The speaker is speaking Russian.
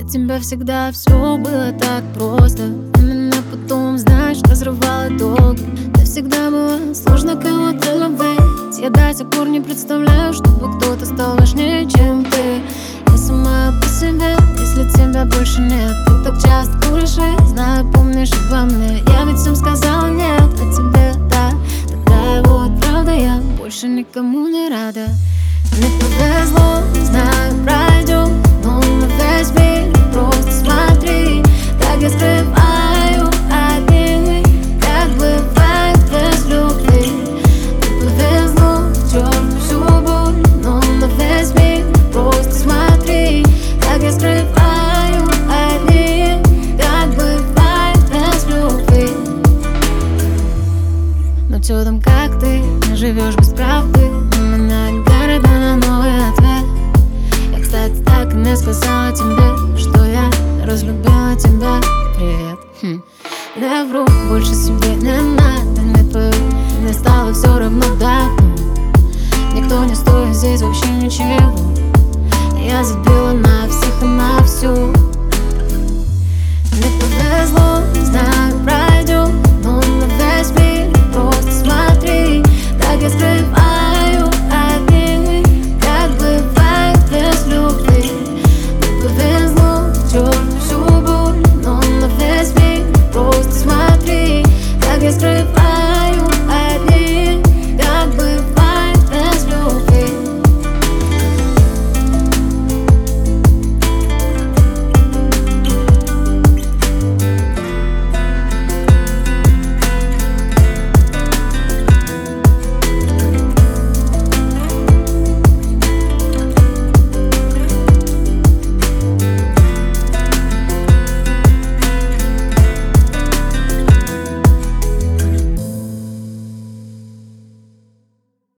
тебя всегда все было так просто. Именно потом, знаешь, разрывало долго. Да всегда было сложно кого-то любить. Я до сих пор не представляю, чтобы кто-то стал важнее, чем ты. Я сама по себе, если тебя больше нет. Ты так часто говоришь, знаю, помнишь обо мне. Я ведь всем сказала нет, а тебе да. Такая вот правда, я больше никому не рада. Мне повезло, знаю, пройдет, но на весь мир просто смотри, как я скрываю одни, как бывает без любви. Мне повезло, черт, всю боль, но на весь мир просто смотри, как я скрываю одни, как бывает без любви. Но чё там, как ты, не живешь без правды? Именно города на новый ответ. Я, кстати, так и не сказала тебе, что я разлюбила тебя. Привет. Да я вру, больше себе не надо, не твою. Мне стало все равно давно. Никто не стоит здесь вообще ничего. Я забила на всех и на всю. Мне повезло, знаю,